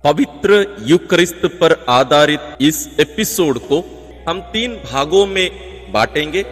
पवित्र यूकरिस्त पर आधारित इस एपिसोड को हम 3 भागों में बांटेंगे।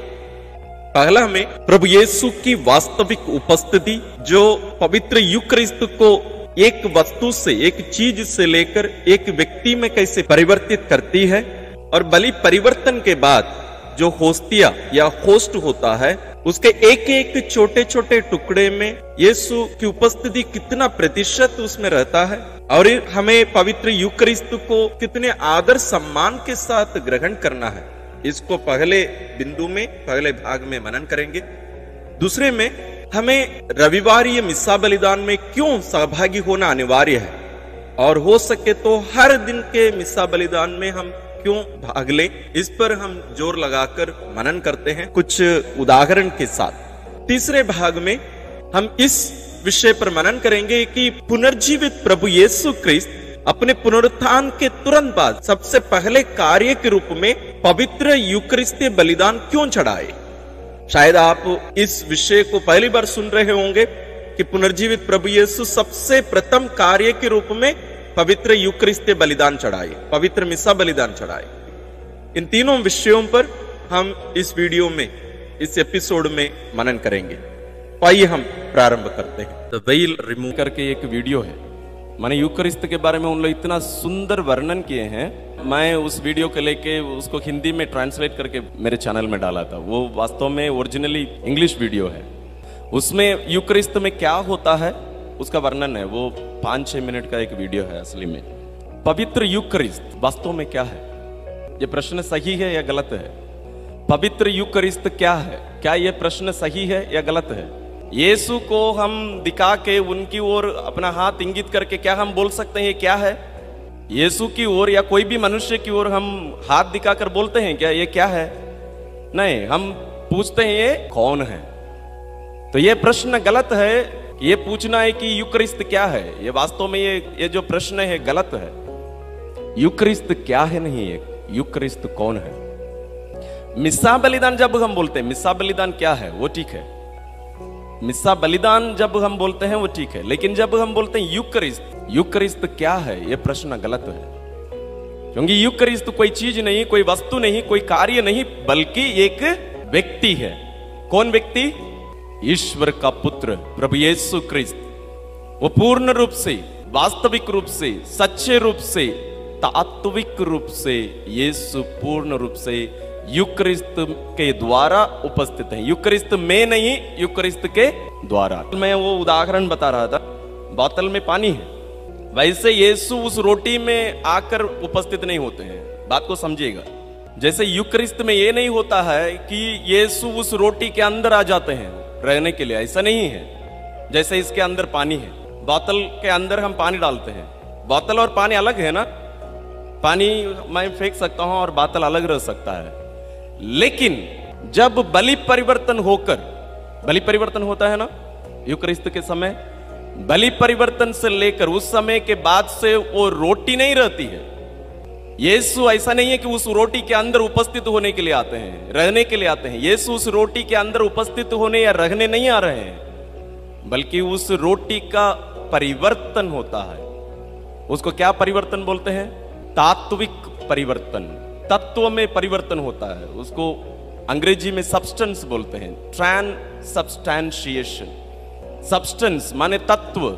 पहला में प्रभु यीशु की वास्तविक उपस्थिति, जो पवित्र यूकरिस्त को एक वस्तु से, एक चीज से लेकर एक व्यक्ति में कैसे परिवर्तित करती है, और बलि परिवर्तन के बाद जो होस्तिया या होस्ट होता है, उसके एक एक छोटे छोटे टुकड़े में यीशु की उपस्थिति कितना प्रतिशत उसमें रहता है, और हमें पवित्र यूकरिस्त को कितने आदर सम्मान के साथ ग्रहण करना है। इसको पहले बिंदु में, पहले भाग में मनन करेंगे। दूसरे में हमें रविवारीय मिस्सा बलिदान में क्यों सहभागी होना अनिवार्य है, और हो सके तो हर दिन के मिस्सा बलिदान में हम क्यों भाग ले, इस पर हम जोर लगाकर मनन करते हैं कुछ उदाहरण के साथ। तीसरे भाग में हम इस विषय पर मनन करेंगे कि पुनर्जीवित प्रभु यीशु क्रिस्त अपने पुनरुत्थान के तुरंत बाद सबसे पहले कार्य के रूप में पवित्र यूकरिस्तीय बलिदान क्यों चढ़ाए। शायद आप इस विषय को पहली बार सुन रहे होंगे कि पुनर्जीवित प्रभु यीशु सबसे प्रथम कार्य के रूप में पवित्र यूकरिस्तीय बलिदान चढ़ाए, पवित्र मिस्सा बलिदान चढ़ाए। इन तीनों विषयों पर हम इस वीडियो में, इस एपिसोड में मनन करेंगे। तो आइए हम प्रारंभ करते हैं। द वेल रिमूव करके एक वीडियो है, मैंने यूकरिस्त के बारे में उन लोग इतना सुंदर वर्णन किए हैं। मैं उस वीडियो को लेके उसको हिंदी में ट्रांसलेट करके मेरे चैनल में डाला था। वो वास्तव में ओरिजिनली इंग्लिश वीडियो है। उसमें यूकरिस्त में क्या होता है उसका वर्णन है। वो 5-6 मिनट का एक वीडियो है। असली में पवित्र यूकरिस्त वास्तव में क्या है, ये प्रश्न सही है या गलत है? पवित्र यूकरिस्त क्या है, क्या ये प्रश्न सही है या गलत है? यीशु को हम दिखा के उनकी ओर अपना हाथ इंगित करके क्या हम बोल सकते हैं क्या है? यीशु की ओर या कोई भी मनुष्य की ओर हम हाथ दिखाकर बोलते हैं क्या ये क्या है? नहीं, हम पूछते हैं ये कौन है। तो ये प्रश्न गलत है। ये पूछना है कि यूकरिस्त क्या है, ये वास्तव में ये जो प्रश्न है गलत है। यूकरिस्त क्या है नहीं है, यूकरिस्त कौन है? मिस्सा बलिदान जब हम बोलते हैं, मिस्सा बलिदान क्या है वो ठीक है। मिस्सा बलिदान जब हम बोलते हैं वो ठीक है, लेकिन जब हम बोलते हैं यूकरिस्त, यूकरिस्त क्या है, ये प्रश्न गलत है। क्योंकि यूकरिस्त कोई चीज नहीं, कोई वस्तु नहीं, कोई कार्य नहीं, बल्कि एक व्यक्ति है। कौन व्यक्ति? ईश्वर का पुत्र प्रभु यीशु क्रिस्त। वो पूर्ण रूप से, वास्तविक रूप से, सच्चे रूप से, तात्विक रूप से यीशु पूर्ण रूप से यूकरिस्त के द्वारा उपस्थित है। यूकरिस्त में नहीं, यूकरिस्त के द्वारा। मैं वो उदाहरण बता रहा था, बोतल में पानी है, वैसे यीशु उस रोटी में आकर उपस्थित नहीं होते हैं। बात को समझिएगा। जैसे यूकरिस्त में ये नहीं होता है कि यीशु उस रोटी के अंदर आ जाते हैं रहने के लिए, ऐसा नहीं है। जैसे इसके अंदर पानी है, बोतल के अंदर हम पानी डालते हैं। बोतल और पानी अलग है ना। पानी मैं फेंक सकता हूं और बोतल अलग रह सकता है। लेकिन जब बलि परिवर्तन होकर, बलि परिवर्तन होता है ना यूकरिस्त के समय, बलि परिवर्तन से लेकर उस समय के बाद से वो रोटी नहीं रहती है। यीशु ऐसा नहीं है कि उस रोटी के अंदर उपस्थित होने के लिए आते हैं, रहने के लिए आते हैं। यीशु उस रोटी के अंदर उपस्थित होने या रहने नहीं आ रहे हैं, बल्कि उस रोटी का परिवर्तन होता है। उसको क्या परिवर्तन बोलते हैं? तात्विक परिवर्तन, तत्व में परिवर्तन होता है। उसको अंग्रेजी में सब्सटेंस बोलते हैं, ट्रांसब्सटैंशिएशन। सब्सटेंस माने तत्व,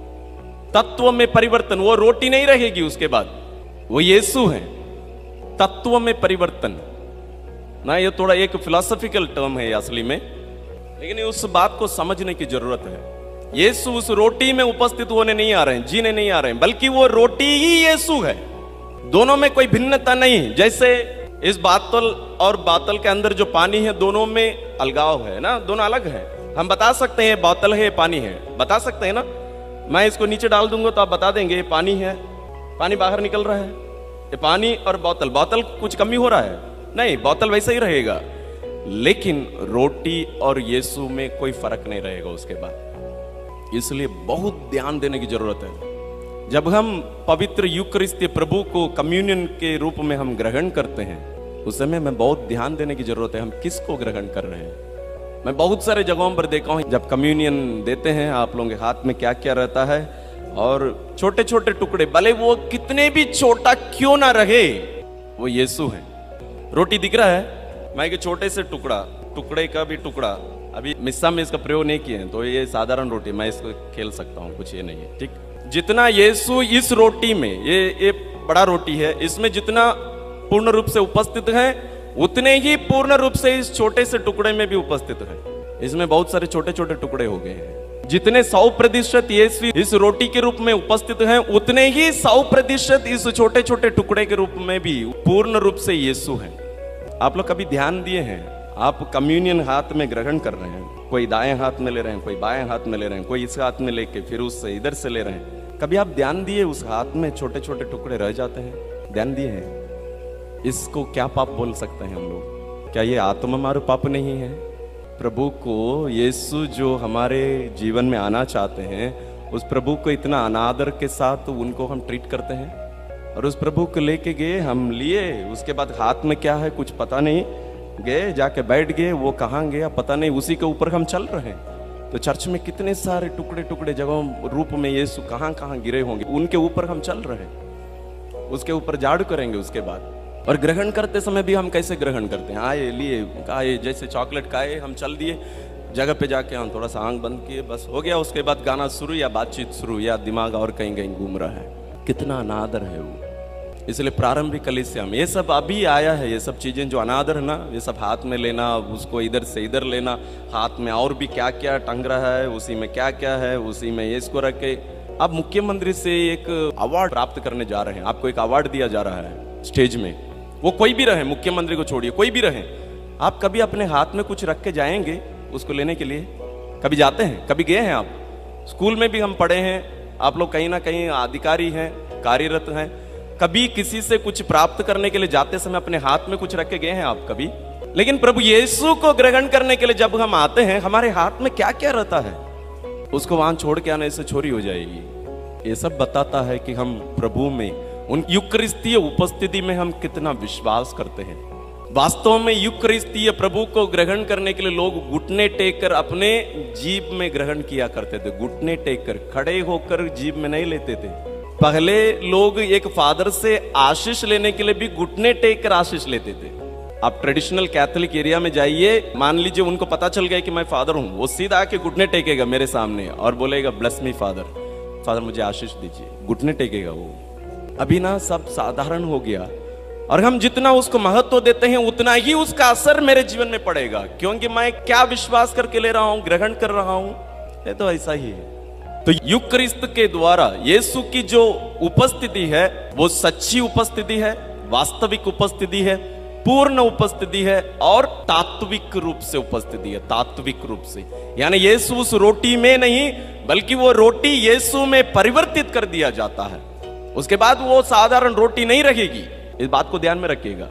तत्व में परिवर्तन। वो रोटी नहीं रहेगी उसके बाद, वो यीशु है। तत्व में परिवर्तन ना, ये थोड़ा एक फिलोसॉफिकल टर्म है असली में, लेकिन उस बात को समझने की जरूरत है। यीशु उस रोटी में उपस्थित होने नहीं आ रहे हैं, जीने नहीं आ रहे हैं, बल्कि वो रोटी ही यीशु है। दोनों में कोई भिन्नता नहीं। जैसे इस बोतल और बोतल के अंदर जो पानी है, दोनों में अलगाव है ना, दोनों अलग है। हम बता सकते हैं बोतल है, पानी है, बता सकते हैं ना। मैं इसको नीचे डाल दूंगा तो आप बता देंगे ये पानी है, पानी बाहर निकल रहा है। ये पानी और बोतल, बोतल कुछ कमी हो रहा है? नहीं, बोतल वैसा ही रहेगा। लेकिन रोटी और यीशु में कोई फर्क नहीं रहेगा उसके बाद। इसलिए बहुत ध्यान देने की जरूरत है। जब हम पवित्र यूकरिस्तीय प्रभु को कम्युनियन के रूप में हम ग्रहण करते हैं, उस समय में बहुत ध्यान देने की जरूरत है हम किसको ग्रहण कर रहे हैं। मैं बहुत सारे जगहों पर देखा हूं, जब कम्युनियन देते हैं आप लोगों के हाथ में क्या क्या रहता है, और छोटे छोटे टुकड़े, भले वो कितने भी छोटा क्यों ना रहे, वो यीशु है। रोटी दिख रहा है, मैं एक छोटे से टुकड़े का भी टुकड़ा, अभी मिस्सा में इसका प्रयोग नहीं किए हैं, तो ये साधारण रोटी, मैं इसको खेल सकता हूँ, कुछ ये नहीं है, ठीक। जितना यीशु इस रोटी में, ये बड़ा रोटी है, इसमें जितना पूर्ण रूप से उपस्थित है, उतने ही पूर्ण रूप से इस छोटे से टुकड़े में भी उपस्थित है। इसमें बहुत सारे छोटे छोटे टुकड़े हो गए हैं। जितने 100% यीशु इस रोटी के रूप में उपस्थित हैं, उतने ही 100% इस छोटे छोटे टुकड़े के रूप में भी पूर्ण रूप से यीशु है। आप लोग कभी ध्यान दिए हैं, आप कम्युनियन हाथ में ग्रहण कर रहे हैं, कोई दाएं हाथ में ले रहे हैं, कोई बाएं हाथ में ले रहे हैं, कोई इस हाथ में लेके फिर उससे इधर से ले रहे हैं, कभी आप ध्यान दिए उस हाथ में छोटे छोटे टुकड़े रह जाते हैं? ध्यान दिए हैं? इसको क्या पाप बोल सकते हैं हम लोग? क्या ये आत्मा मारू पाप नहीं है? प्रभु को, यीशु जो हमारे जीवन में आना चाहते हैं, उस प्रभु को इतना अनादर के साथ उनको हम ट्रीट करते हैं, और उस प्रभु को लेके गए, हम लिए, उसके बाद हाथ में क्या है कुछ पता नहीं, गए जाके बैठ गए, वो कहाँ गया पता नहीं, उसी के ऊपर हम चल रहे हैं। तो चर्च में कितने सारे टुकड़े टुकड़े जगहों रूप में यीशु कहाँ कहाँ गिरे होंगे, उनके ऊपर हम चल रहे हैं, उसके ऊपर झाड़ू करेंगे उसके बाद। और ग्रहण करते समय भी हम कैसे ग्रहण करते हैं? आए, लिए, खाए, जैसे चॉकलेट खाए, हम चल दिए, जगह पे जाके हम थोड़ा सा आंख बंद किए, बस हो गया। उसके बाद गाना शुरू या बातचीत शुरू, या दिमाग और कहीं कहीं घूम रहा है। कितना अनादर है वो। इसलिए प्रारंभिक कलीसिया में ये सब अभी आया है, ये सब चीजें जो अनादर है ना, ये सब हाथ में लेना, उसको इधर से इधर लेना, हाथ में और भी क्या क्या टंग रहा है, उसी में क्या क्या है, उसी में ये इसको रख के। अब मुख्यमंत्री से एक अवार्ड प्राप्त करने जा रहे हैं, आपको एक अवार्ड दिया जा रहा है स्टेज में, वो कोई भी रहे, मुख्यमंत्री को छोड़िए, कोई भी रहे, आप कभी अपने हाथ में कुछ रख के जाएंगे उसको लेने के लिए? कभी जाते हैं? कभी गए हैं आप? स्कूल में भी हम पढ़े हैं, आप लोग कहीं ना कहीं अधिकारी हैं, कार्यरत हैं, कभी किसी से कुछ प्राप्त करने के लिए जाते समय अपने हाथ में कुछ रख के गए हैं आप कभी? लेकिन प्रभु यीशु को ग्रहण करने के लिए जब हम आते हैं, हमारे हाथ में क्या क्या रहता है, उसको वहां छोड़ के आने से चोरी हो जाएगी। ये सब बताता है कि हम प्रभु में, उन यूकरिस्तीय उपस्थिति में हम कितना विश्वास करते हैं। वास्तव में यूकरिस्तीय प्रभु को ग्रहण करने के लिए लोग घुटने टेक कर अपने जीभ में ग्रहण किया करते थे। घुटने टेक कर, खड़े होकर जीभ में नहीं लेते थे। पहले लोग एक फादर से आशीष लेने के लिए भी घुटने टेक कर आशीष लेते थे। आप ट्रेडिशनल कैथोलिक एरिया में जाइए, मान लीजिए उनको पता चल गया कि मैं फादर हूं, वो सीधा आके घुटने टेकेगा मेरे सामने और बोलेगा ब्लेस मी फादर, फादर मुझे आशीष दीजिए, घुटने टेकेगा वो। अभी ना सब साधारण हो गया, और हम जितना उसको महत्व देते हैं उतना ही उसका असर मेरे जीवन में पड़ेगा, क्योंकि मैं क्या विश्वास करके ले रहा हूं, ग्रहण कर रहा हूं, ये तो ऐसा ही है। तो यूकरिस्त के द्वारा यीशु की जो उपस्थिति है वो सच्ची उपस्थिति है, वास्तविक उपस्थिति है, पूर्ण उपस्थिति है और तात्विक रूप से उपस्थिति है। तात्विक रूप से यानी यीशु उस रोटी में नहीं, बल्कि वो रोटी यीशु में परिवर्तित कर दिया जाता है। उसके बाद वो साधारण रोटी नहीं रहेगी, इस बात को ध्यान में रखिएगा।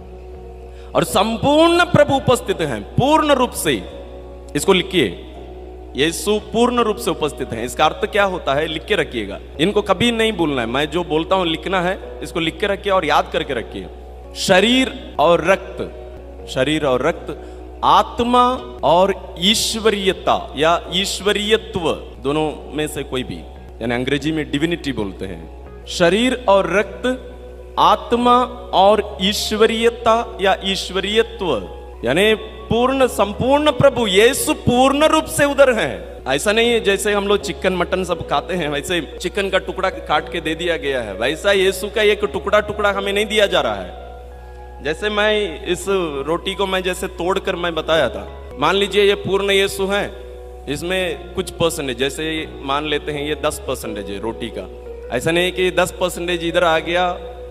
और संपूर्ण प्रभु उपस्थित हैं पूर्ण रूप से। इसको लिखिए, यीशु पूर्ण रूप से उपस्थित हैं। इसका अर्थ क्या होता है, लिख के रखिएगा। इनको कभी नहीं भूलना है, मैं जो बोलता हूं लिखना है, इसको लिख के रखिए और याद करके रखिए। शरीर और रक्त, शरीर और रक्त, आत्मा और ईश्वरीयता या ईश्वरीयत्व, दोनों में से कोई भी, यानी अंग्रेजी में डिविनिटी बोलते हैं। शरीर और रक्त, आत्मा और ईश्वरीयता या ईश्वरीयत्व, यानी पूर्ण संपूर्ण प्रभु यीशु पूर्ण रूप से उधर हैं। ऐसा नहीं है जैसे हम लोग चिकन मटन सब खाते हैं, वैसे चिकन का टुकड़ा काट के दे दिया गया है, वैसा यीशु का एक टुकड़ा टुकड़ा हमें नहीं दिया जा रहा है। जैसे मैं इस रोटी को मैं जैसे तोड़कर मैं बताया था, मान लीजिए ये पूर्ण यीशु है, इसमें कुछ परसेंटेज, जैसे मान लेते हैं ये 10% है रोटी का। ऐसा नहीं कि 10% इधर आ गया,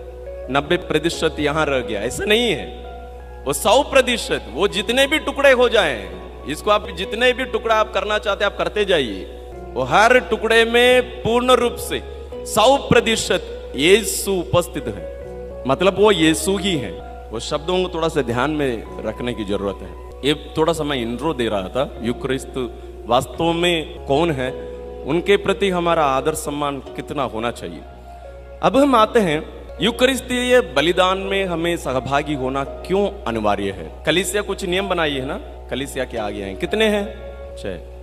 90% यहां रह गया, ऐसा नहीं है। वो 100%, वो जितने भी टुकड़े हो जाएं, इसको आप जितने भी टुकड़ा आप करना चाहते हैं आप करते जाइए, वो हर टुकड़े में पूर्ण रूप से 100% यीशु उपस्थित है, मतलब वो यीशु ही है। वो शब्दों को थोड़ा सा ध्यान में रखने की जरूरत है। ये थोड़ा सा मैं इंट्रो दे रहा था, यूक्रिस्त वास्तव में कौन है, उनके प्रति हमारा आदर सम्मान कितना होना चाहिए। अब हम आते हैं यूकरिस्तीय बलिदान में हमें सहभागी होना क्यों अनिवार्य है। कलीसिया कुछ नियम बनाई है ना, कलीसिया के आगे हैं, कितने हैं? 6।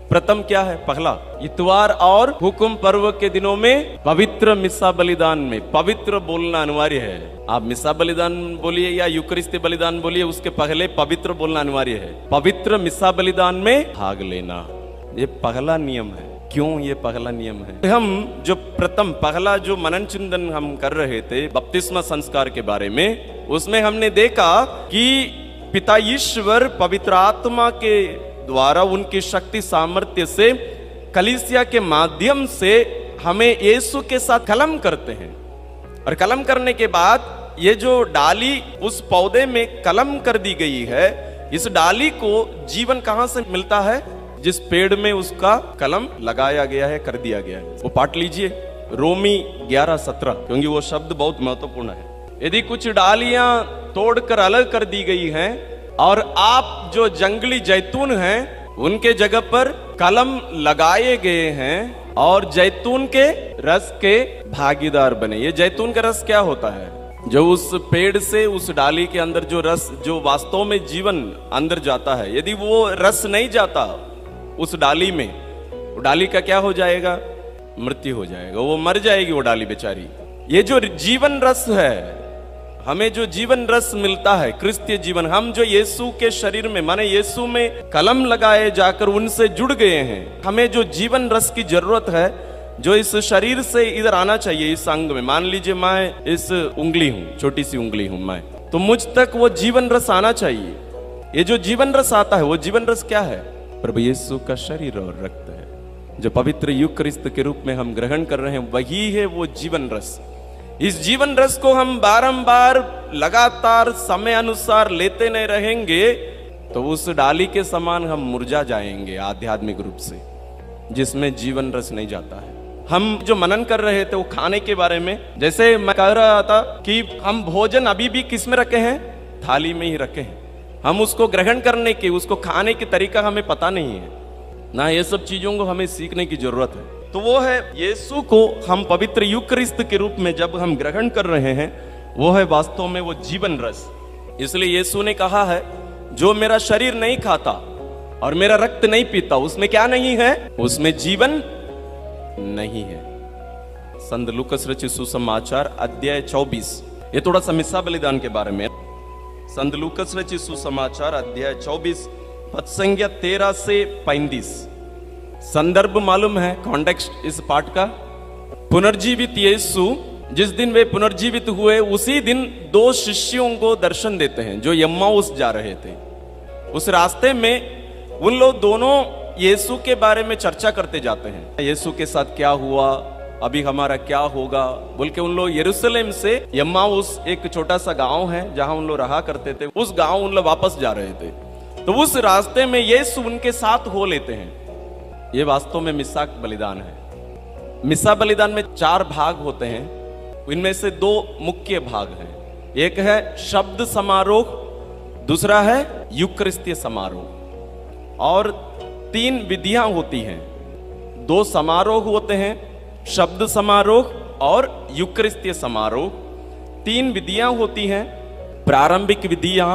प्रथम क्या है? पहला इतवार और हुक्म पर्व के दिनों में पवित्र मिस्सा बलिदान में पवित्र बोलना अनिवार्य है। आप मिस्सा बलिदान बोलिए या यूकरिस्ती बलिदान बोलिए, उसके पहले पवित्र बोलना अनिवार्य है। पवित्र मिस्सा बलिदान में भाग लेना, ये पहला नियम है। क्यों ये पहला नियम है? हम जो प्रथम पहला जो मनन चिंतन हम कर रहे थे बपतिस्मा संस्कार के बारे में, उसमें हमने देखा कि पिता ईश्वर पवित्र आत्मा के द्वारा उनकी शक्ति सामर्थ्य से कलीसिया के माध्यम से हमें यीशु के साथ कलम करते हैं। और कलम करने के बाद ये जो डाली उस पौधे में कलम कर दी गई है, इस डाली को जीवन कहां से मिलता है? जिस पेड़ में उसका कलम लगाया गया है, कर दिया गया है। वो पाठ लीजिए, रोमी 11:17, क्योंकि वो शब्द बहुत महत्वपूर्ण है। यदि कुछ डालियां तोड़कर अलग कर दी गई हैं और आप जो जंगली जैतून हैं उनके जगह पर कलम लगाए गए हैं और जैतून के रस के भागीदार बने। ये जैतून का रस क्या होता है? जो उस पेड़ से उस डाली के अंदर जो रस, जो वास्तव में जीवन अंदर जाता है, यदि वो रस नहीं जाता उस डाली में, वो डाली का क्या हो जाएगा? मृत्यु हो जाएगा, वो मर जाएगी वो डाली बेचारी। ये जो जीवन रस है, हमें जो जीवन रस मिलता है, क्रिस्तीय जीवन, हम जो यीशु के शरीर में माने यीशु में कलम लगाए जाकर उनसे जुड़ गए हैं, हमें जो जीवन रस की जरूरत है, जो इस शरीर से इधर आना चाहिए, इस अंग में। मान लीजिए मैं इस उंगली हूं, छोटी सी उंगली हूं मैं, तो मुझ तक वो जीवन रस आना चाहिए। ये जो जीवन रस आता है, वो जीवन रस क्या है? प्रभु यीशु का शरीर और रक्त है, जो पवित्र यूकरिस्त के रूप में हम ग्रहण कर रहे हैं, वही है वो जीवन रस। इस जीवन रस को हम बारंबार लगातार समय अनुसार लेते नहीं रहेंगे तो उस डाली के समान हम मुरझा जाएंगे आध्यात्मिक रूप से, जिसमें जीवन रस नहीं जाता है। हम जो मनन कर रहे थे वो खाने के बारे में, जैसे मैं कह रहा था कि हम भोजन अभी भी किस में रखे हैं? थाली में ही रखे हैं। हम उसको ग्रहण करने की, उसको खाने की तरीका हमें पता नहीं है ना, ये सब चीजों को हमें सीखने की जरूरत है। तो वो है यीशु को हम पवित्र यूकरिस्त के रूप में जब हम ग्रहण कर रहे हैं, वो है वास्तव में वो जीवन रस। इसलिए यीशु ने कहा है, जो मेरा शरीर नहीं खाता और मेरा रक्त नहीं पीता, उसमें क्या नहीं है? उसमें जीवन नहीं है। संत लूकास रचित सुसमाचार अध्याय 24, ये थोड़ा सा मिस्सा बलिदान के बारे में। संत लूकास रचित सुसमाचार अध्याय 24 पद संख्या 13 से 35। संदर्भ मालूम है, कॉन्टेक्स्ट इस पाठ का? पुनर्जीवित यीशु जिस दिन वे पुनर्जीवित हुए, उसी दिन 2 शिष्यों को दर्शन देते हैं जो यम्माउस जा रहे थे। उस रास्ते में उन लोग दोनों यीशु के बारे में चर्चा करते जाते हैं, यीशु के साथ क्या हुआ, अभी हमारा क्या होगा बोल के। उन लोग यरूशलेम से यम्माउस, एक छोटा सा गांव है जहां उन लोग रहा करते थे, उस गांव उन लोग वापस जा रहे थे। तो उस रास्ते में यीशु उनके साथ हो लेते हैं। ये वास्तव में मिस्सा बलिदान है। मिस्सा बलिदान में 4 भाग होते हैं, इनमें से 2 मुख्य भाग हैं। एक है शब्द समारोह, दूसरा है यूकरिस्तीय समारोह, और 3 विधियां होती हैं। 2 समारोह होते हैं, शब्द समारोह और यूकरिस्तीय समारोह। 3 विधियां होती हैं। प्रारंभिक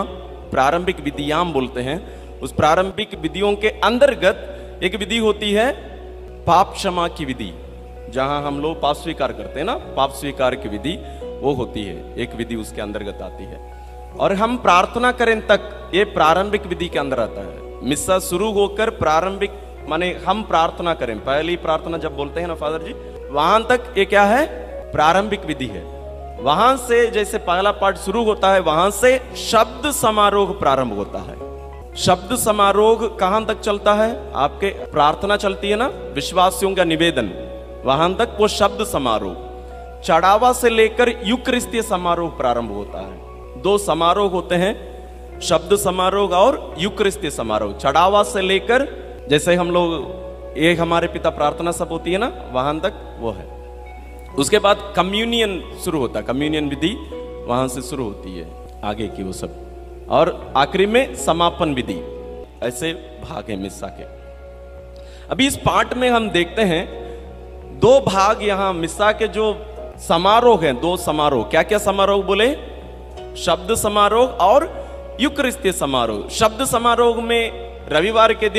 विधियां बोलते हैं। उस प्रारंभिक विधियों के अंतर्गत एक विधि होती है पाप क्षमा की विधि, जहां हम लोग पाप स्वीकार करते हैं ना, पाप स्वीकार की विधि वो होती है, एक विधि उसके अंतर्गत आती है। और हम प्रार्थना करें तक ये प्रारंभिक विधि के अंदर आता है। मिस्सा शुरू होकर प्रारंभिक माने हम प्रार्थना करें, पहली प्रार्थना जब बोलते हैं ना फादर जी, वहां तक ये क्या है? प्रारंभिक विधि है। वहां से जैसे पहला पाठ शुरू होता है, वहां से शब्द समारोह प्रारंभ होता है। शब्द समारोह कहां तक चलता है? आपके प्रार्थना चलती है ना, विश्वासियों का निवेदन, वहां तक वो शब्द समारोह। चढ़ावा से लेकर यूकरिस्तीय समारोह प्रारंभ होता है। 2 समारोह होते हैं, शब्द समारोह और यूकरिस्तीय समारोह। चढ़ावा से लेकर, जैसे हम लोग एक हमारे पिता प्रार्थना सब होती है ना, वहां तक वो है। उसके बाद कम्युनियन शुरू होता है, कम्युनियन विधि वहां से शुरू होती है आगे की वो सब, और आखिरी में समापन विधि। ऐसे भाग है मिस्सा के। अभी इस पाठ में हम देखते हैं 2 भाग यहाँ मिस्सा के जो समारोह हैं, 2 समारोह। क्या क्या समारोह बोले? शब्द समारोह और यूकरिस्तीय समारोह। शब्द समारोह में रविवार के दिन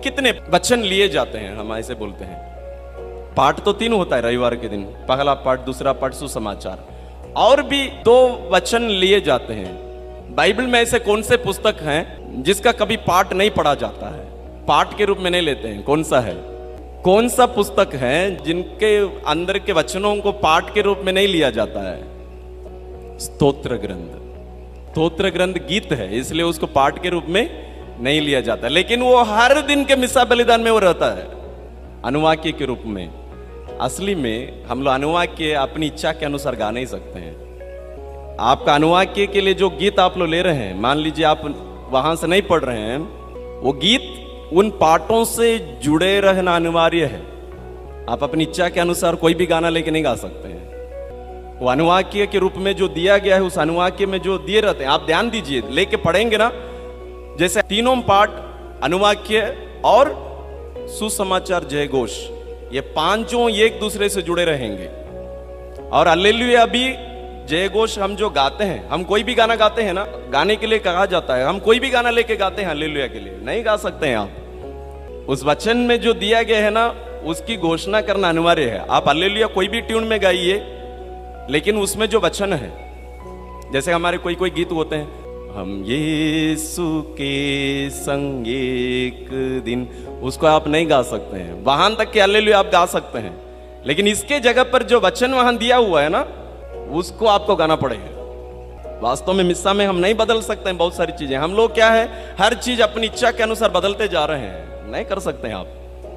कितने वचन लिए जाते हैं, हम ऐसे बोलते हैं। पाठ तो 3 होता है रविवार के दिन, पहला पाठ, दूसरा पाठ सुसमाचार, और भी 2 वचन लिए जाते हैं। बाइबल में ऐसे कौन से पुस्तक हैं जिसका कभी पाठ नहीं पढ़ा जाता है, पाठ के रूप में नहीं लेते हैं? कौन सा है? कौन सा पुस्तक है जिनके अंदर के वचनों को पाठ के रूप में नहीं लिया जाता है? स्तोत्र ग्रंथ। स्तोत्र ग्रंथ गीत है, इसलिए उसको पाठ के रूप में नहीं लिया जाता, लेकिन वो हर दिन के मिसा बलिदान में वो रहता है अनुवाक्य के रूप में। असली में हम लोग अनुवाक्य अपनी इच्छा के अनुसार गा नहीं सकते हैं। आपका अनुवाक्य के लिए जो गीत आप लोग ले रहे हैं, मान लीजिए आप वहां से नहीं पढ़ रहे हैं, वो गीत उन पाठों से जुड़े रहना अनिवार्य है। आप अपनी इच्छा के अनुसार कोई भी गाना लेके नहीं गा सकते हैं। वो अनुवाक्य के रूप में जो दिया गया है, उस अनुवाक्य में जो दिए रहते हैं, आप ध्यान दीजिए, लेके पढ़ेंगे ना, जैसे 3 पाठ अनुवाक्य और सुसमाचार जय घोष, ये 5 एक दूसरे से जुड़े रहेंगे। और हालेलुया भी जय घोष हम जो गाते हैं, हम कोई भी गाना गाते हैं ना, गाने के लिए कहा जाता है, हम कोई भी गाना लेके गाते हैं हालेलुया के लिए नहीं गा सकते हैं आप। उस वचन में जो दिया गया है ना, उसकी घोषणा करना अनिवार्य है। आप हालेलुया कोई भी ट्यून में गाइए, लेकिन उसमें जो वचन है, जैसे हमारे कोई कोई गीत होते हैं, हम यीशु के संग एक दिन, उसको आप नहीं गा सकते हैं। वहां तक के हालेलुया आप गा सकते हैं, लेकिन इसके जगह पर जो वचन वहां दिया हुआ है ना, उसको आपको गाना पड़ेगा। वास्तव में मिस्सा में हम नहीं बदल सकते हैं बहुत सारी चीजें। हम लोग क्या है, हर चीज अपनी इच्छा के अनुसार बदलते जा रहे हैं, नहीं कर सकते हैं आप।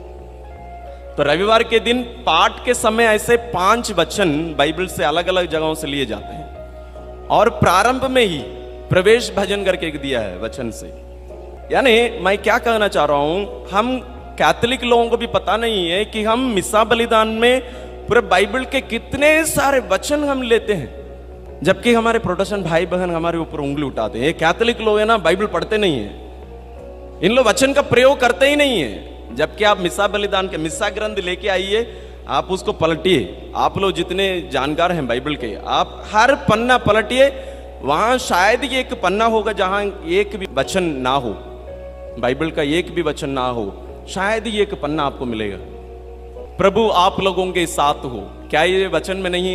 तो रविवार के दिन पाठ के समय ऐसे 5 वचन बाइबल से अलग अलग जगहों से लिए जाते हैं, और प्रारंभ में ही प्रवेश भजन करके दिया है वचन से। यानी मैं क्या कहना चाह रहा हूं, हम कैथोलिक लोगों को भी पता नहीं है कि हम मिसा बलिदान में पूरे बाइबल के कितने सारे वचन हम लेते हैं, जबकि हमारे प्रोटेस्टेंट भाई बहन हमारे ऊपर उंगली उठाते हैं। ये कैथोलिक लोग है ना, बाइबल पढ़ते नहीं है, इन लोग वचन का प्रयोग करते ही नहीं है। जबकि आप मिसा बलिदान के मिसा ग्रंथ लेके आइए, आप उसको पलटिए। आप लोग जितने जानकार हैं बाइबल के, आप हर पन्ना पलटिए, वहां शायद ये एक पन्ना होगा जहां एक भी वचन ना हो, बाइबल का एक भी वचन ना हो, शायद ये एक पन्ना आपको मिलेगा। प्रभु आप लोगों के साथ हो, क्या ये वचन में नहीं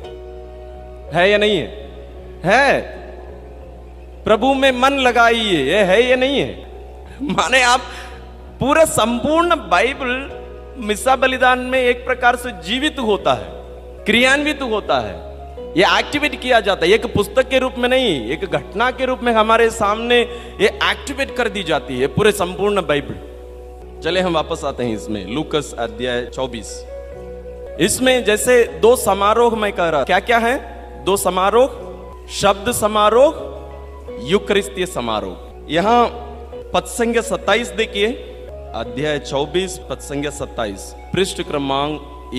है या नहीं है? है। प्रभु में मन लगाइए, ये है या नहीं है? माने आप पूरा संपूर्ण बाइबल मिसा बलिदान में एक प्रकार से जीवित होता है, क्रियान्वित होता है, ये एक्टिवेट किया जाता है। एक पुस्तक के रूप में नहीं, एक घटना के रूप में हमारे सामने ये एक्टिवेट कर दी जाती है पूरे संपूर्ण बाइबल। चले हम वापस आते हैं इसमें, लूकस अध्याय 24। इसमें जैसे 2 समारोह मैं कह रहा, क्या क्या है 2 समारोह? शब्द समारोह, यूकरिस्तीय समारोह। यहां पद संख्या 27 देखिए, अध्याय 24 पद संख्या 27, पृष्ठ क्रमांक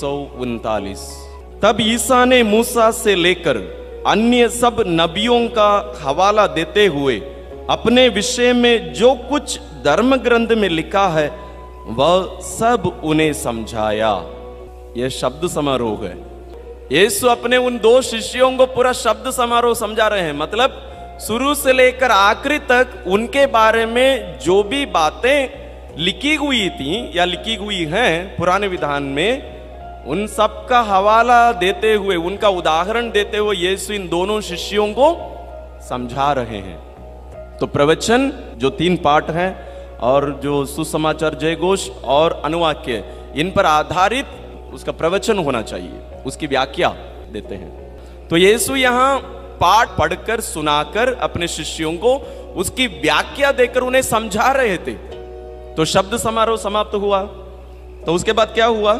139। तब ईसा ने मूसा से लेकर अन्य सब नबियों का हवाला देते हुए अपने विषय में जो कुछ धर्म ग्रंथ में लिखा है वह सब उन्हें समझाया। यह शब्द समारोह है। यीशु अपने उन 2 शिष्यों को पूरा शब्द समारोह समझा रहे हैं। मतलब शुरू से लेकर आखिरी तक उनके बारे में जो भी बातें लिखी हुई थी या लिखी हुई हैं पुराने विधान में, उन सब का हवाला देते हुए, उनका उदाहरण देते हुए यीशु इन दोनों शिष्यों को समझा रहे हैं। तो प्रवचन जो 3 पाठ हैं और जो सुसमाचार जय घोष और अनुवाक्य, इन पर आधारित उसका प्रवचन होना चाहिए, उसकी व्याख्या देते हैं। तो यीशु यहां पाठ पढ़कर सुनाकर अपने शिष्यों को उसकी व्याख्या देकर उन्हें समझा रहे थे। तो शब्द समारोह समाप्त हुआ। तो उसके बाद क्या हुआ?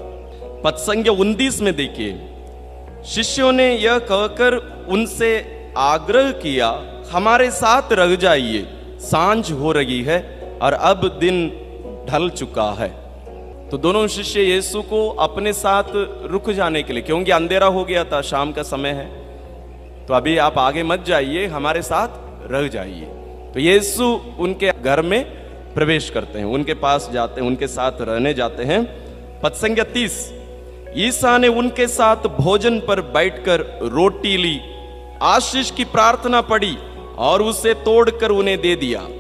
पद संख्या 29 में देखिए, शिष्यों ने यह कहकर उनसे आग्रह किया, हमारे साथ रह जाइए, सांझ हो रही है और अब दिन ढल चुका है। तो दोनों शिष्य यीशु को अपने साथ रुक जाने के लिए, क्योंकि अंधेरा हो गया था, शाम का समय है, तो अभी आप आगे मत जाइए, हमारे साथ रह जाइए। तो यीशु उनके घर में प्रवेश करते हैं, उनके पास जाते हैं, उनके साथ रहने जाते हैं। पद संख्या 30, ईसा ने उनके साथ भोजन पर बैठकर रोटी ली, आशीष की प्रार्थना पढ़ी और उसे तोड़कर उन्हें दे दिया।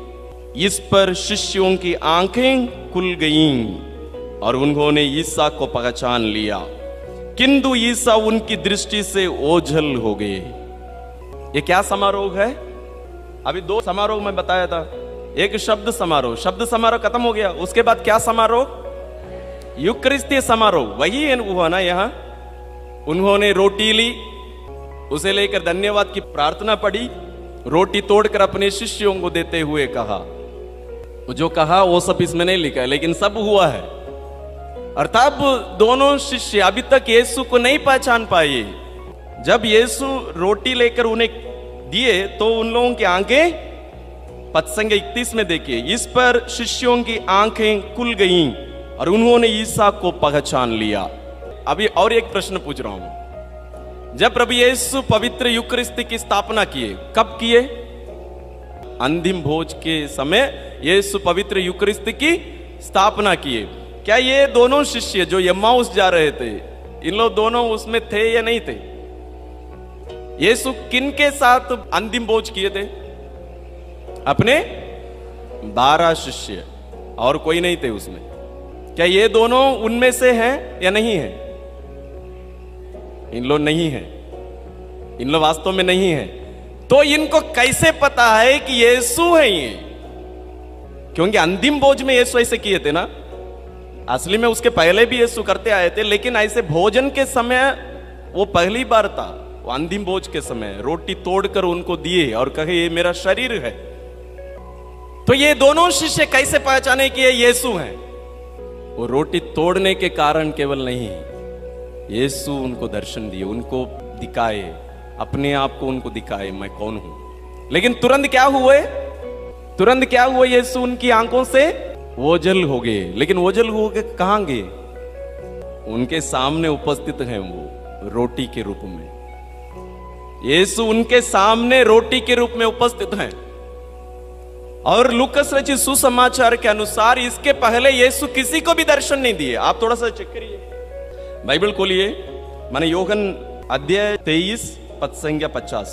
इस पर शिष्यों की आंखें खुल गईं और उन्होंने ईसा को पहचान लिया, किंतु ईसा उनकी दृष्टि से ओझल हो गए। ये क्या समारोह है? अभी दो समारोह मैं बताया था। एक शब्द समारोह खत्म हो गया। उसके बाद क्या समारोह? यूकरिस्तीय समारोह। वही हुआ ना यहां। उन्होंने रोटी ली, उसे लेकर धन्यवाद की प्रार्थना पढ़ी, रोटी तोड़कर अपने शिष्यों को देते हुए कहा। जो कहा वो सब इसमें नहीं लिखा है, लेकिन सब हुआ है। और तब दोनों शिष्य अभी तक यीशु को नहीं पहचान पाए। जब यीशु रोटी लेकर उन्हें दिए तो उन लोगों की आंखें, पदसंख्या 31 में देखिए, इस पर शिष्यों की आंखें खुल गईं और उन्होंने ईसा को पहचान लिया। अभी और एक प्रश्न पूछ रहा हूं। जब प्रभु यीशु पवित्र यूकरिस्ती की स्थापना किए, कब किए? अंतिम भोज के समय यीशु पवित्र यूकरिस्ती की स्थापना किए। क्या ये दोनों शिष्य जो एम्माउस जा रहे थे, इन लोग दोनों उसमें थे या नहीं थे? यीशु किन के साथ अंतिम भोज किए थे? अपने 12 शिष्य, और कोई नहीं थे उसमें। क्या ये दोनों उनमें से हैं या नहीं है? इन लोग नहीं है, इन लोग वास्तव में नहीं है। तो इनको कैसे पता है कि यीशु है ये? क्योंकि अंतिम भोज में यीशु ऐसे किए थे ना। असली में उसके पहले भी यीशु करते आए थे, लेकिन ऐसे भोजन के समय वो पहली बार था। वो अंतिम भोज के समय रोटी तोड़कर उनको दिए और कहे ये मेरा शरीर है। तो ये दोनों शिष्य कैसे पहचाने कि ये यीशु हैं? वो रोटी तोड़ने के कारण केवल नहीं, यीशु उनको दर्शन दिए, उनको दिखाए, अपने आप को उनको दिखाए, मैं कौन हूं। लेकिन तुरंत क्या हुए? यीशु उनकी आंखों से ओझल हो गए। लेकिन ओझल हो गए कहां गए? उनके सामने उपस्थित हैं वो रोटी के रूप में। यीशु उनके सामने रोटी के रूप में उपस्थित हैं। और लूकस रचित सुसमाचार के अनुसार इसके पहले यीशु किसी को भी दर्शन नहीं दिए। आप थोड़ा सा चेक करिए, बाइबल खोलिए। माने योहन अध्याय 23 पदसंख्या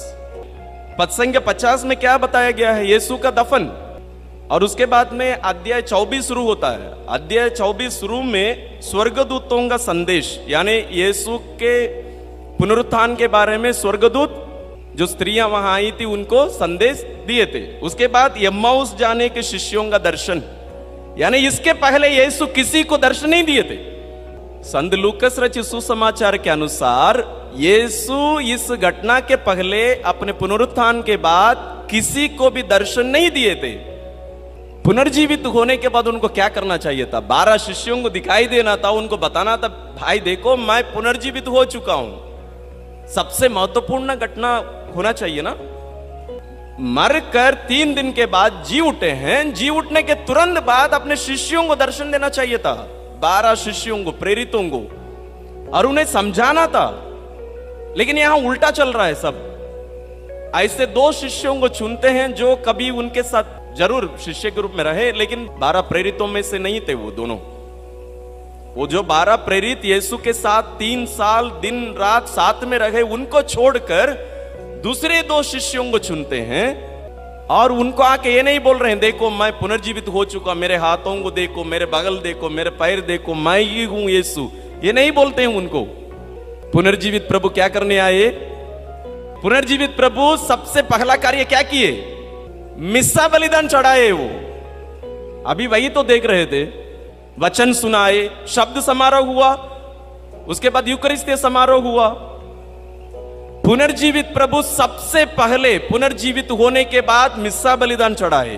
50 में क्या बताया गया है? यीशु का दफन। और उसके बाद में अध्याय 24 शुरू होता है। अध्याय 24 शुरू में स्वर्गदूतों का संदेश, यानी यीशु के पुनरुत्थान के बारे में स्वर्गदूत जो स्त्रियां वहां आई थी उनको संदेश दिए थे। उसके बाद एम्माउस जाने के शिष्यों का दर्शन, यानी इसके पहले यीशु किसी को दर्शन नहीं दिए थे। संत लूकस रचित सुसमाचार के अनुसार यीशु इस घटना के पहले, अपने पुनरुत्थान के बाद किसी को भी दर्शन नहीं दिए थे। पुनर्जीवित होने के बाद उनको क्या करना चाहिए था? 12 शिष्यों को दिखाई देना था, उनको बताना था, भाई देखो मैं पुनर्जीवित हो चुका हूं। सबसे महत्वपूर्ण घटना होना चाहिए ना। मरकर 3 दिन के बाद जी उठे हैं, जी उठने के तुरंत बाद अपने शिष्यों को दर्शन देना चाहिए था, 12 शिष्यों को, प्रेरितों को, और उन्हें समझाना था। लेकिन यहां उल्टा चल रहा है सब। ऐसे 2 शिष्यों को चुनते हैं जो कभी उनके साथ जरूर शिष्य के रूप में रहे, लेकिन 12 प्रेरितों में से नहीं थे वो दोनों। वो जो 12 प्रेरित यीशु के साथ 3 साल दिन रात साथ में रहे, उनको छोड़कर दूसरे 2 शिष्यों को चुनते हैं। और उनको आके ये नहीं बोल रहे हैं देखो मैं पुनर्जीवित हो चुका, मेरे हाथों को देखो, मेरे बगल देखो, मेरे पैर देखो, मैं ही हूं यीशु, ये नहीं बोलते हैं उनको। पुनर्जीवित प्रभु क्या करने आए? पुनर्जीवित प्रभु सबसे पहला कार्य क्या किए? मिस्सा बलिदान चढ़ाए। वो अभी वही तो देख रहे थे। वचन सुनाए, शब्द समारोह हुआ, उसके बाद यूकरिस्तीय समारोह हुआ। पुनर्जीवित प्रभु सबसे पहले पुनर्जीवित होने के बाद मिस्सा बलिदान चढ़ाए।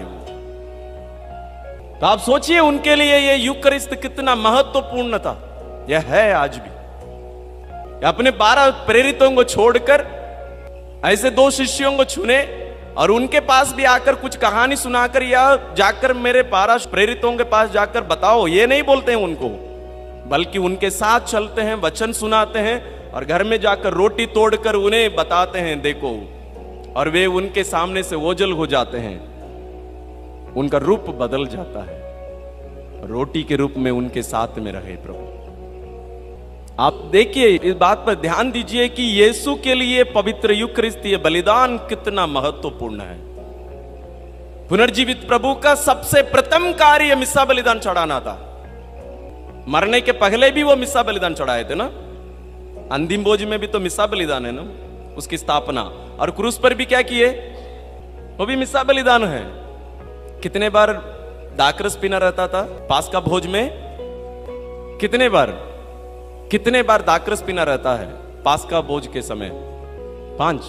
तो आप सोचिए उनके लिए यह यूकरिस्त कितना महत्वपूर्ण था। यह है आज भी। अपने 12 प्रेरितों को छोड़कर ऐसे 2 शिष्यों को चुने और उनके पास भी आकर कुछ कहानी सुनाकर या जाकर मेरे 12 प्रेरितों के पास जाकर बताओ, ये नहीं बोलते हैं उनको, बल्कि उनके साथ चलते हैं, वचन सुनाते हैं और घर में जाकर रोटी तोड़कर उन्हें बताते हैं देखो, और वे उनके सामने से ओझल हो जाते हैं, उनका रूप बदल जाता है, रोटी के रूप में उनके साथ में रहे प्रभु। आप देखिए, इस बात पर ध्यान दीजिए कि यीशु के लिए पवित्र यूकरिस्तीय बलिदान कितना महत्वपूर्ण है। पुनर्जीवित प्रभु का सबसे प्रथम कार्य मिस्सा बलिदान चढ़ाना था। मरने के पहले भी वो मिस्सा बलिदान चढ़ाए थे ना, अंतिम भोज में भी तो मिस्सा बलिदान है ना, उसकी स्थापना। और क्रूस पर भी क्या किए, वो भी मिस्सा बलिदान है। कितने बार दाखरस पीना रहता था पास्का भोज में? कितने बार दाखरस पीना रहता है पास्का भोज के समय? 5,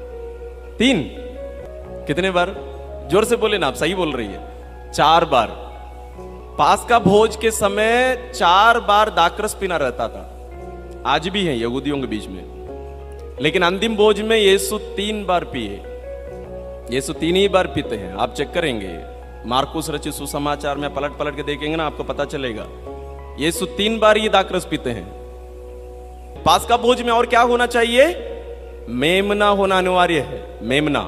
3, कितने बार? जोर से बोले ना, आप सही बोल रही है। 4 बार पास्का भोज के समय 4 बार दाखरस पीना रहता था। आज भी है यहूदियों के बीच में, लेकिन अंतिम भोज में यीशु 3 बार पिए। यीशु 3 ही बार पीते हैं। आप चेक करेंगे मार्कुस रचित सुसमाचार में, पलट के देखेंगे ना, आपको पता चलेगा यीशु 3 बार ये दाखरस पीते हैं पास्का भोज में। और क्या होना चाहिए? मेमना होना अनिवार्य है। मेमना,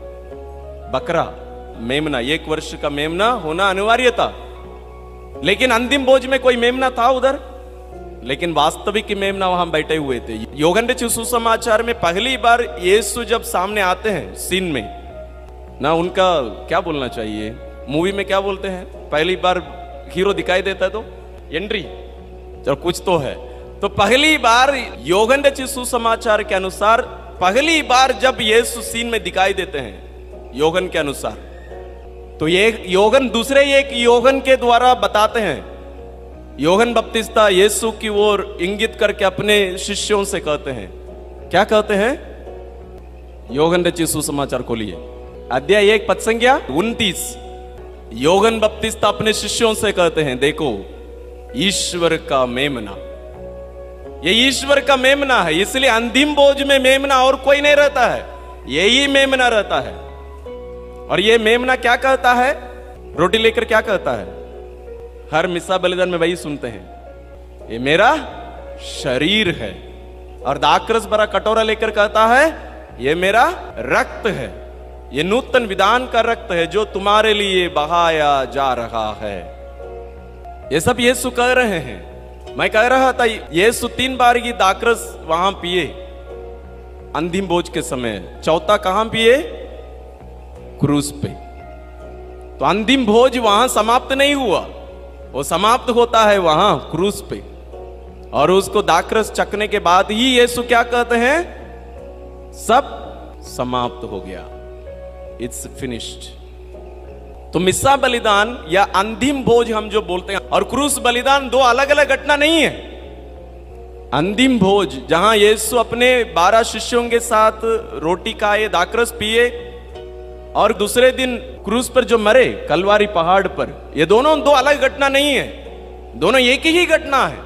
बकरा मेमना, 1 वर्ष का मेमना होना अनिवार्य था। लेकिन अंतिम भोज में कोई मेमना था उधर? लेकिन वास्तविक मेमना वहां बैठे हुए थे। योहन्ना रचित सुसमाचार में पहली बार यीशु जब सामने आते हैं सीन में ना, उनका क्या बोलना चाहिए, मूवी में क्या बोलते हैं, पहली बार हीरो दिखाई देता है तो एंट्री, चलो कुछ तो है। तो पहली बार योहन्ना रचित सुसमाचार के अनुसार पहली बार जब यीशु सीन में दिखाई देते हैं योहन्ना के अनुसार, तो ये योहन्ना दूसरे एक योहन्ना के द्वारा बताते हैं। योहन्ना बपतिस्ता यीशु की ओर इंगित करके अपने शिष्यों से कहते हैं, क्या कहते हैं? योहन्ना रचित सुसमाचार खोलिए, अध्याय 1 पद संख्या 29। योहन्ना बपतिस्ता अपने शिष्यों से कहते हैं, देखो ईश्वर का मेमना, ये ईश्वर का मेमना है। इसलिए अंतिम भोज में मेमना और कोई नहीं रहता है, यही मेमना रहता है। और ये मेमना क्या कहता है? रोटी लेकर क्या कहता है? हर मिस्सा बलिदान में वही सुनते हैं, ये मेरा शरीर है। और दाखरस भरा कटोरा लेकर कहता है, ये मेरा रक्त है, ये नूतन विधान का रक्त है जो तुम्हारे लिए बहाया जा रहा है। ये सब यीशु कह रहे हैं। मैं कह रहा था यीशु 3 बार की दाखरस वहां पिए अंतिम भोज के समय। चौथा कहां पिए? क्रूस पे। तो अंतिम भोज वहां समाप्त नहीं हुआ, वो समाप्त होता है वहां क्रूस पे। और उसको दाखरस चखने के बाद ही यीशु क्या कहते हैं? सब समाप्त हो गया, इट्स फिनिश्ड। तो मिस्सा बलिदान या अंतिम भोज हम जो बोलते हैं और क्रूस बलिदान 2 अलग अलग घटना नहीं है। अंतिम भोज जहां यीशु अपने 12 शिष्यों के साथ रोटी खाए, दाखरस पिए, और दूसरे दिन क्रूस पर जो मरे कलवारी पहाड़ पर, ये दोनों 2 अलग घटना नहीं है, दोनों एक ही घटना है।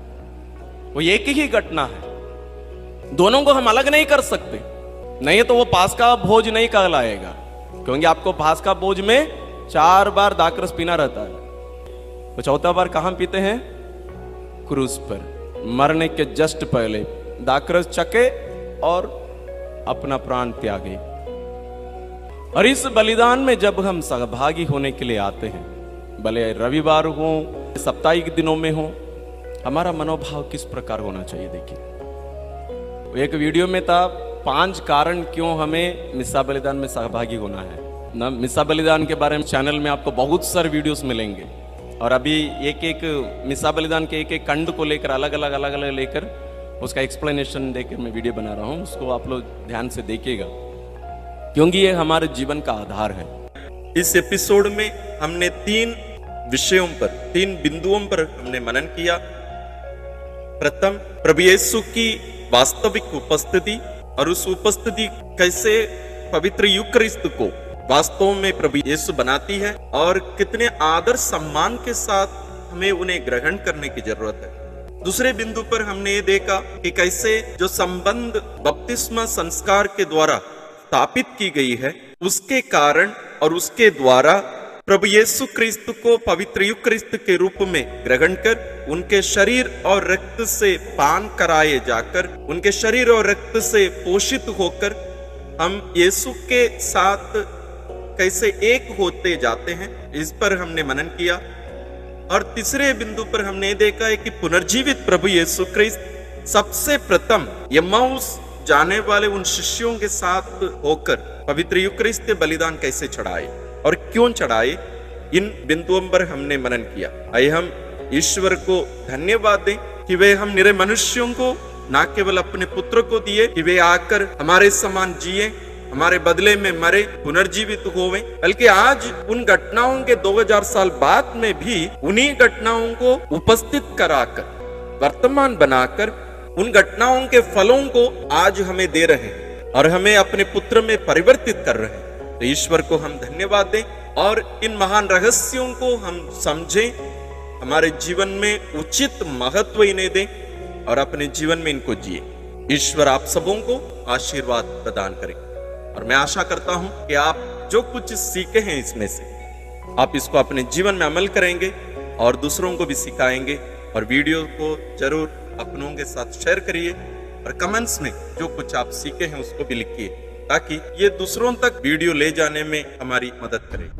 वो एक ही घटना है, दोनों को हम अलग नहीं कर सकते, नहीं तो वो पास्का भोज नहीं कहलाएगा। क्योंकि आपको पास्का भोज में 4 बार दाखरस पीना रहता है। तो चौथा बार कहां पीते हैं? क्रूस पर, मरने के जस्ट पहले दाखरस चखे और अपना प्राण त्यागे। और इस बलिदान में जब हम सहभागी होने के लिए आते हैं, भले रविवार हो, साप्ताहिक दिनों में हो, हमारा मनोभाव किस प्रकार होना चाहिए? देखिए, एक वीडियो में था 5 कारण क्यों हमें मिस्सा बलिदान में सहभागी होना है ना। मिस्सा बलिदान के बारे में चैनल में आपको बहुत सारे वीडियोस मिलेंगे। और अभी एक मिस्सा बलिदान के एक खंड को लेकर अलग अलग लेकर उसका एक्सप्लेनेशन देकर मैं वीडियो बना रहा हूं। उसको आप लोग ध्यान से देखिएगा, क्योंकि ये हमारे जीवन का आधार है। इस एपिसोड में हमने 3 विषयों पर, 3 बिंदुओं पर हमने मनन किया। प्रथम, प्रभु यीशु की वास्तविक उपस्थिति और उस उपस्थिति कैसे पवित्र यूकरिस्त को वास्तव में प्रभु यीशु बनाती है और कितने आदर सम्मान के साथ हमें उन्हें ग्रहण करने की जरूरत है। दूसरे बिंदु पर हमने ये देखा कि कैसे जो संबंध बपतिस्मा संस्कार के द्वारा स्थापित की गई है, उसके कारण और उसके द्वारा प्रभु यीशु क्रिस्त को पवित्र यूकरिस्त के रूप में ग्रहण कर उनके शरीर और रक्त से पान कराए जाकर, उनके शरीर और रक्त से पोषित होकर हम यीशु के साथ कैसे एक होते जाते हैं, इस पर हमने मनन किया। और तीसरे बिंदु पर हमने देखा है कि पुनर्जीवित प्रभु यीशु क्रिस्त सबसे प्रथम यम्माउस जाने वाले उन शिष्यों के साथ होकर पवित्र यूकरिस्त बलिदान कैसे चढ़ाए। और क्यों चढ़ाए, इन बिंदुओं पर हमने मनन किया। आइए हम ईश्वर को धन्यवाद दें कि वे हम निरे मनुष्यों को ना केवल अपने पुत्र को दिए कि वे आकर हमारे समान जिए, हमारे बदले में मरे, पुनर्जीवित होवे, बल्कि आज उन घटनाओं के 2000 साल बाद में भी उन्हीं घटनाओं को उपस्थित कराकर, वर्तमान बनाकर, उन घटनाओं के फलों को आज हमें दे रहे हैं और हमें अपने पुत्र में परिवर्तित कर रहे हैं। तो ईश्वर को हम धन्यवाद दें और इन महान रहस्यों को हम समझें, हमारे जीवन में उचित महत्व इन्हें दें और अपने जीवन में इनको जिए। ईश्वर आप सबों को आशीर्वाद प्रदान करें और मैं आशा करता हूं कि आप जो कुछ सीखे हैं इसमें से आप इसको अपने जीवन में अमल करेंगे और दूसरों को भी सिखाएंगे। और वीडियो को जरूर अपनों के साथ शेयर करिए और कमेंट्स में जो कुछ आप सीखे हैं उसको भी लिखिए, ताकि ये दूसरों तक वीडियो ले जाने में हमारी मदद करे।